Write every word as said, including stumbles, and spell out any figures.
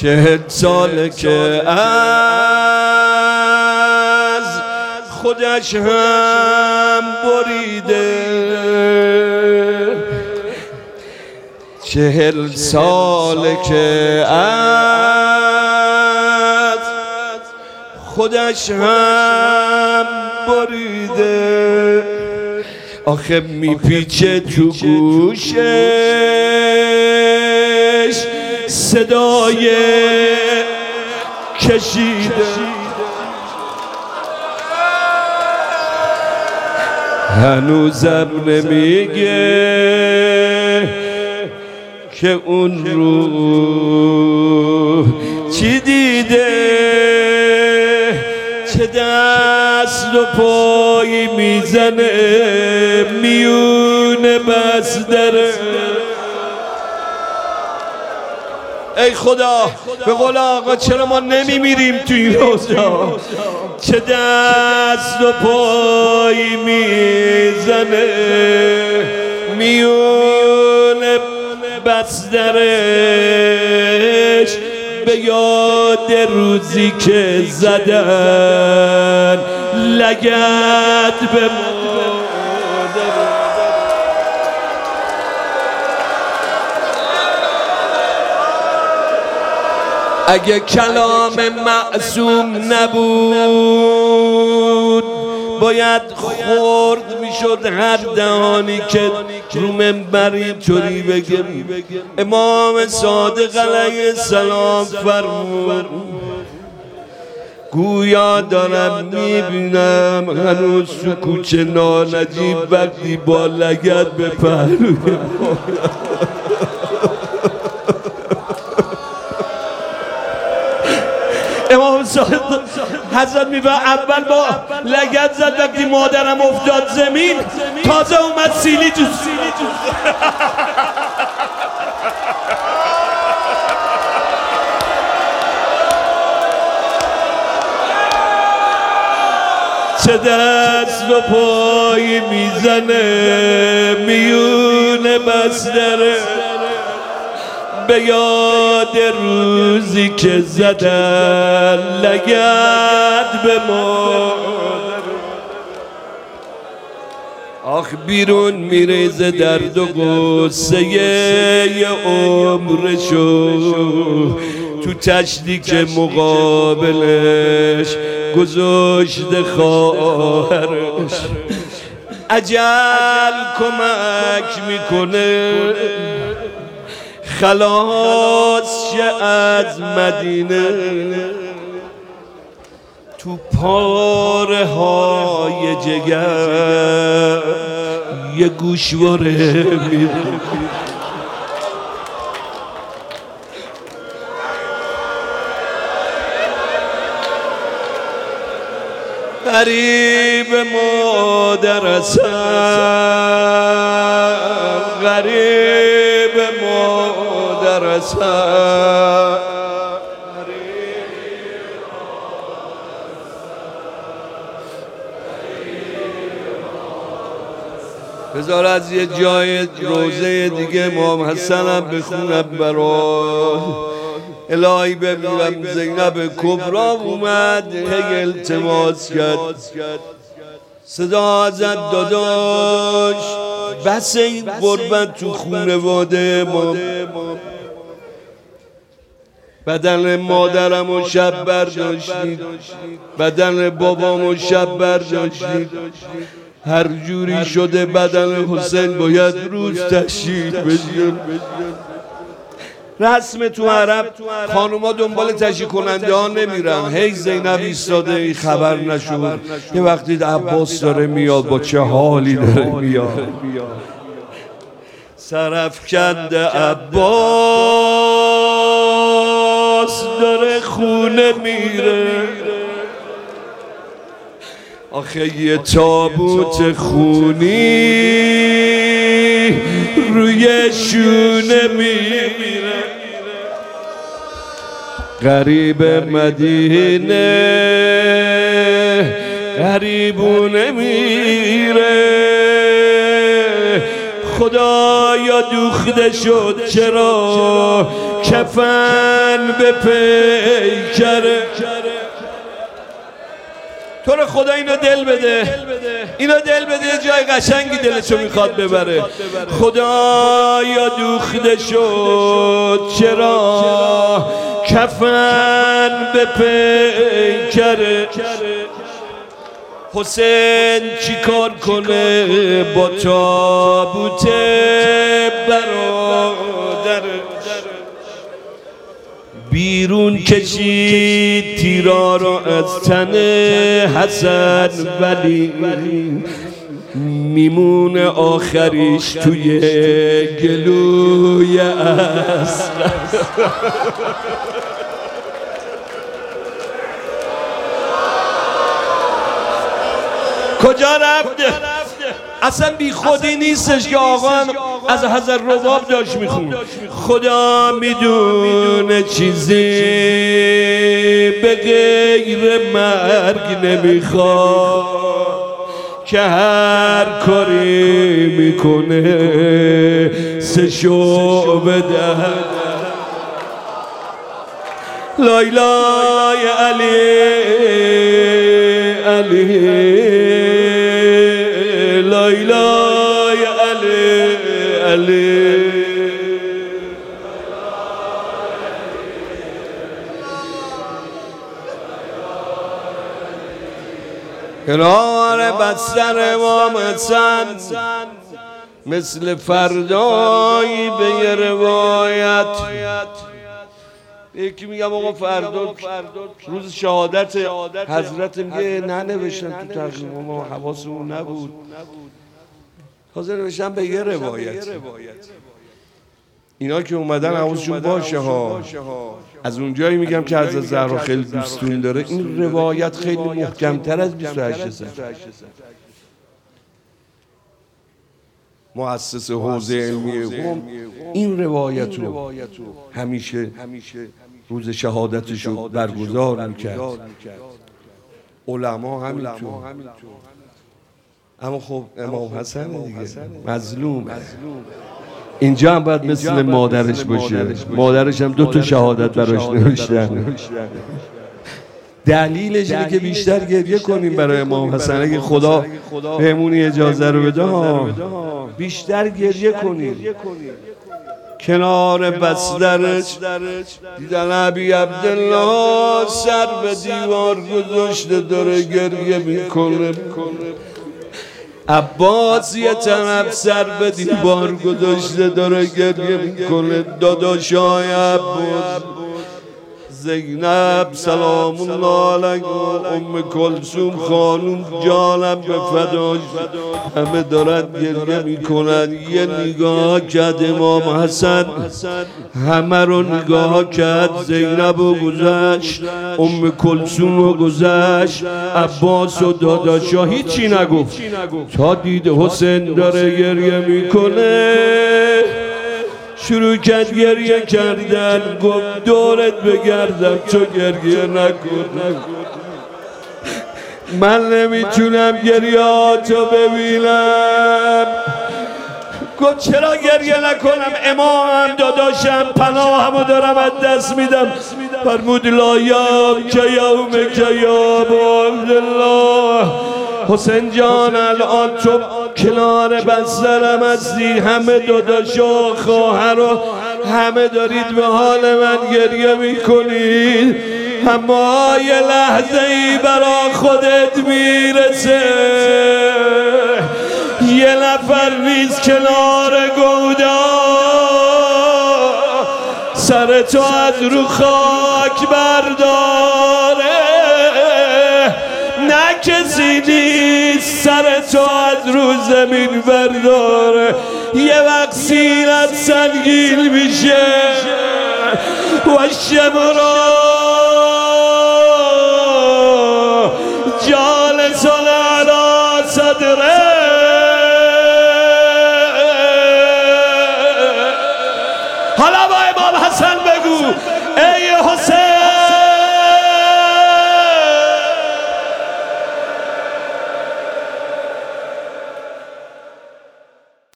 چهل ساله که از خودش هم بریده، چهل ساله که از خودش هم بریده. آخه میپیچه تو گوشش صدای کشیده، هنوزم نمیگه که اون رو چی دیده، چه دست و پایی میزنه میونه بستره. ای خدا به قول آقا چرا ما نمیمیریم تو این روزا؟ چه دست و پایی میزنه میونه بسترش، به یاد روزی که زدن لگد به مادر. اگه کلام معصوم نبود باید خورد میشد هر دهانی که رو منبر اینطوری بگه. امام صادق علیه السلام فرمود گویا دارم میبینم هنوز تو کوچه نانجیب وقتی با لگد به پهلوی امام صادق حضرت میفه اول با لگد زد وقتی مادرم افتاد زمین، تازه اومد سیلی تو سیلی تو چه دست و پایی میزنه میونه بستره، به یاد روزی که زدن لگد به مادر. آخ بیرون میریزه درد و غصه یه عمرشو، تو تشریک مقابلش گذاشته خواهرش. اجل کمک میکنه خلاص شه از مدینه، تو پاره های جگر یه گوشواره میره. غریب مادر هستم، غریب مادر هستم، بذار از یه جای روزه دیگه امام حسن هم بخونم برات. الهی ببینم زینب کبرا اومد هی التماس کرد، صدا زد داداش بس این غربت تو خونواده ما، بدن مادرم و شب برداشتید، بدن بابام و شب برداشتید، هر جوری شده بدن حسین باید روز تشییع بشه. رسم تو عرب خانوما دنبال تشییع کننده ها نمیرن، هی زینب ایستاده ای خبر نشود. یه وقتی عباس داره میاد با چه حالی داره میاد، سرافکنده عباس داره خونه میره. آخه یه تابوت خونی روی شونه میمیره، غریب مدینه غریبونه میره. خدایا دوخته شد چرا کفن به پیکره. تو رو خدا اینو دل بده، اینو دل بده، یه جای قشنگی دلشو میخواد ببره. خدایا دوخته شد چرا کفن به پیکره. حسین چی کار کنه با تابوت برادر. بیرون کشید تیرا را از تن حسن، ولی میمونه آخریش توی گلوی اصل. کجا رفته؟ اصلا بی خودی نیستش که آقا هم از حضرت رباب داشت میخون. خدا میدونه چیزی به غیر مرگ نمیخواد، که هر کاری میکنه سه شعبه ده. لایلای علی علی لایلای علی علی. کنار بستر امام حسن مثل فردایی به یه روایت. یکی میگم آقا فردا روز شهادت حضرت، میگه ننوشتن تو ترجمه ما، حواسمون نبود. تازه نوشتن به یه روایت. اینا که اومدن حواسشون باشه ها. از اونجایی میگم که حضرت زهرا خیلی دوستون داره، این روایت خیلی محکم‌تر از بیست و هشت سال. مؤسس حوزه علمی قم این روایت رو همیشه روز شهادتش رو برگزار میکرد، علما همینطور. اما خب امام حسن دیگه مظلوم، اینجا هم باید مثل مادرش باشه. مادرش هم دو تا شهادت براش نوشتن. دلیلش اینه که بیشتر گریه کنیم برای امام حسن. اگه خدا بهمون اجازه رو بده بیشتر گریه کنیم. کنار بسترش دیدن ابی عبدالله سر به دیوار گذاشته داره گریه میکنه. عباس یه طرف سر به دیوار گذاشته داره گریه میکنه. داداشای عباس، زینب سلام الله علیه، ام کلثوم خانوم جانم به فداش، همه دارن گریه میکنن. یه نگاه کرد امام حسن، همه رو نگاه کرد. زینب رو گذشت، ام کلثوم رو گذشت، عباس و داداشا هیچی نگفت تا دید حسین داره گریه میکنه. شروع کرد گریه کردن. گفت دورت بگردم تو گریه نکن، من نمیتونم گریهاتو ببینم. گفت چرا گریه نکنم؟ امامم داداشم پناهمو دارم از دست میدم. فرمود لا یوم که یوم که یا عبدالله. حسین جان الان تو کنار بسترم هستی، همه داداشا خواهر و همه دارید به حال من گریه میکنید، اما یه لحظه ای برا خودت میرسه، یه نفر نیست کنار گودا سر تو از رو خاک برداره، نه کسی نیست سر تو از رو زمین برداره. یه وقت سینت سنگین میشه و شمرا جالسان علی صدره. حالا با امام حسن بگو ای حسین